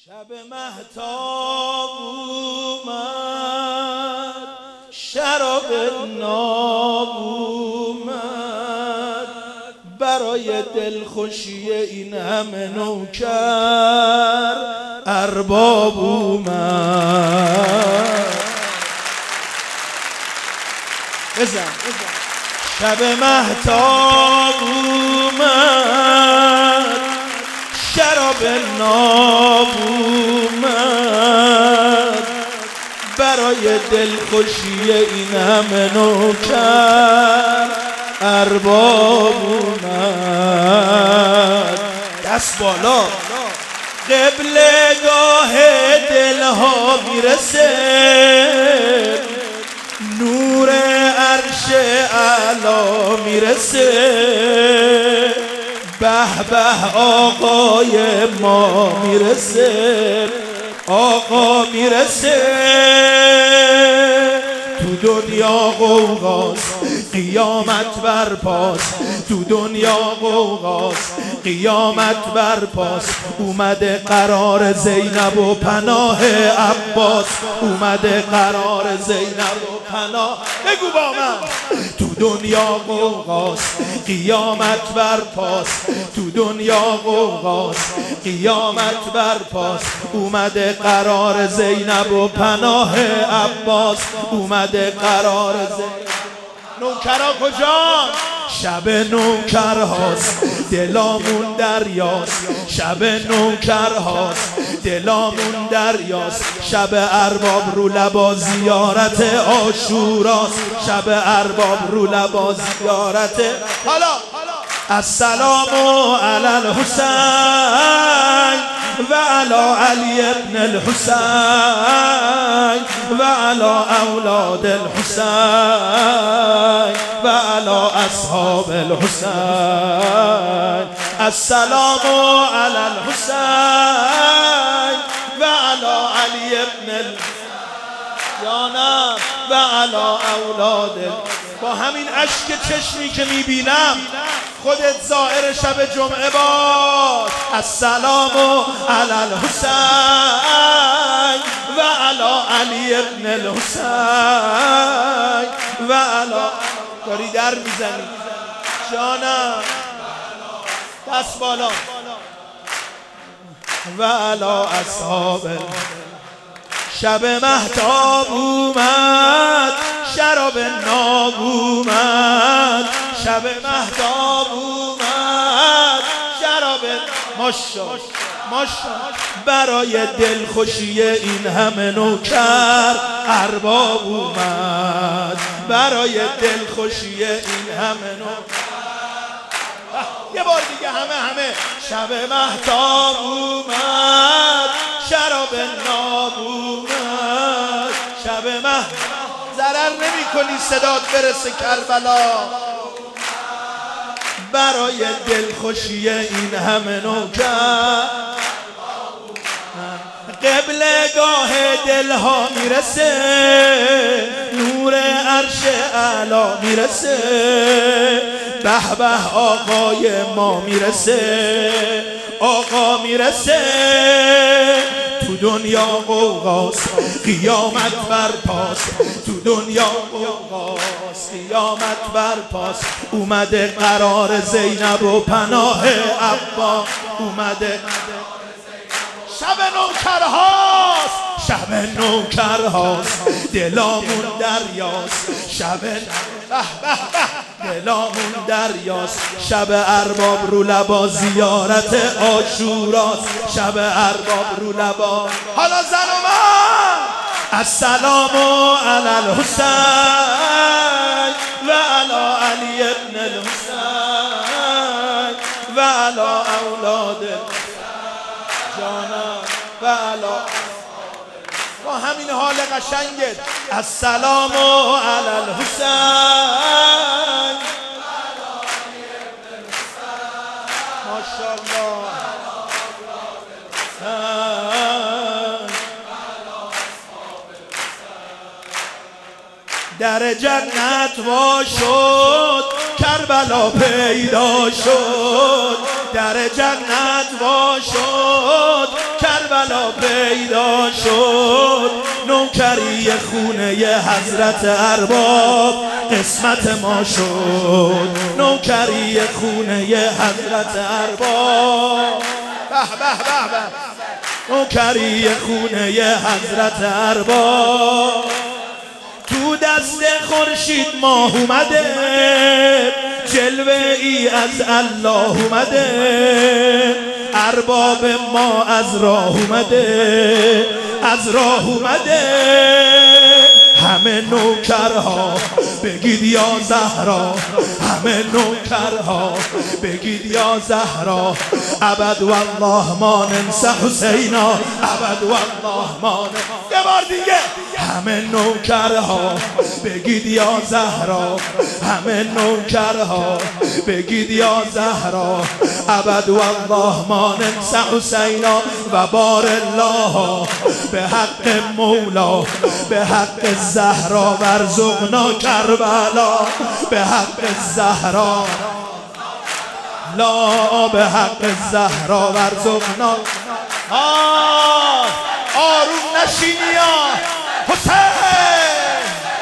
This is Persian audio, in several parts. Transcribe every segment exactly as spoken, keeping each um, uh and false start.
شب مهتاب اومد، شراب ناب اومد، برای دلخوشی این همه نوکر ارباب اومد. بزن شب مهتاب اومد، شراب ناب اومد، برای دلخوشی این همه نوکر ارباب اومد. دست بالا قبلگاه دلها میرسه، نور عرش اعلی میرسه، به به آقای ما میرسه، آقا میرسه. تو دنیا غوغاست قیامت برپاست، تو دنیا غوغاست قیامت برپاست. اومده قرار زینب و پناه عباس، اومده قرار زینب و پناه. بگو با من. تو دنیا غوغاست قیامت برپاست، تو دنیا غوغاست قیامت برپاست. اومده قرار زینب و پناه عباس، اومده قرار زینب. نوکرها کجا؟ شب نوکرهاست دلامون دریاست، شب نوکرهاست دلامون دریاست. شب ارباب رو لبا زیارت عاشوراست، شب ارباب رو لبا زیارت. حالا السلام علی الحسین و علی علی ابن الحسین و علی اولاد الحسین و علی اصحاب الحسین. السلام علی الحسین و علی علی ابن الحسین و علی اولاد الحسین. با همین اشک چشمی که میبینم خودت زائر شب جمعه باش. السلام علی الحسین و علی علی ابن الحسین و علی. داری در میزنی جانم، دست بالا. و علی اصحاب. شب مهتاب اومد، شراب ناب اومد، شب مهتاب اومد، شراب ماشا ماشا، برای دلخوشی این همه نوکر ارباب اومد، برای دلخوشی این همه نوکر. یه بار دیگه همه همه. شب مهتاب اومد، شراب ناب اومد، شب مهتاب. ضرر نمی کنی صدات برسه کربلا، برای دلخوشی این همه نوکر. قبلگاه دلها میرسه، نور عرش اعلی میرسه، به به آقای ما میرسه، آقا میرسه. تو دنیا غوغاست قیامت برپاست، تو دنیا غوغاست قیامت برپاست. اومده قرار زینب و پناه عباس، اومده شب نوکرهاست، شب نوکرهاست دلامون دریاست، شب به به به دلامون دریاست. شب ارباب رو لبا زیارت عاشوراست، شب ارباب رو لبا. حالا زن و من. السلام علی الحسین و علی علی ابن الحسین و علی اولاد جانم و علی. با همین حال قشنگت. السلام علی الحسین، ماشاءالله. در جنت وا شد کربلا پیدا شد، در جنت وا شد کربلا کربلا پیدا شد، نوکری خونه حضرت ارباب قسمت ما شد، نوکری خونه حضرت ارباب به به به به، نوکری خونه حضرت ارباب. تو دست خورشید ماه اومده، جلوه ای از الله اومده، ارباب ما از راه اومده، از راه اومده. همه نوکرها بگید یا زهرا، همه نوکرها بگید یا زهرا، ابد والله ما ننسى حسینا، ابد والله ما ننسى. یه بار دیگه همه نوکرها بگید یا زهرا، همه نوکرها بگید یا زهرا، ابد والله ما ننسى حسینا. و بار الله به حق مولا، به حق زهرا ورزقنا کربلا، به حق زهرا لا، به حق زهرا ورزقنا. آه آروم نشینیا حسین،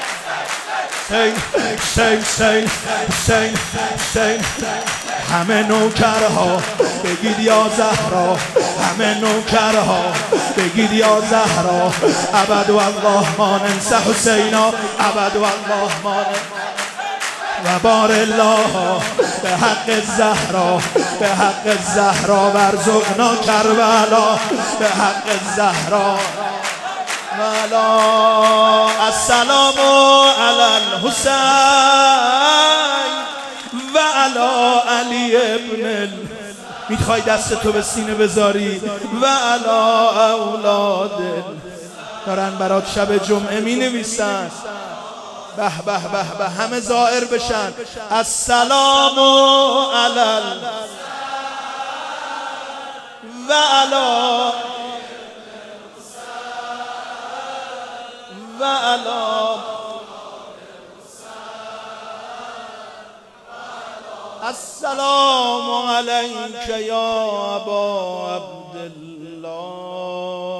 حسین حسین حسین حسین. همه نوکرها بگید یا زهرا، همه نوکرها بگید یا زهرا، ابد والله ما ننسى حسینا، ابد والله ما ننسى. و بار الله به حق زهرا، به حق زهرا ورزقنا کربلا، به حق زهرا ولا. السلام علی الحسین و علی علی ابن. میخوای دست تو به سینه بذاری و علی اولاد. دارن برات شب جمعه می نویسن. به به به به، همه ظاهر بشن. السلام علی و علی و علی. السلام علیک یا ابا عبدالله.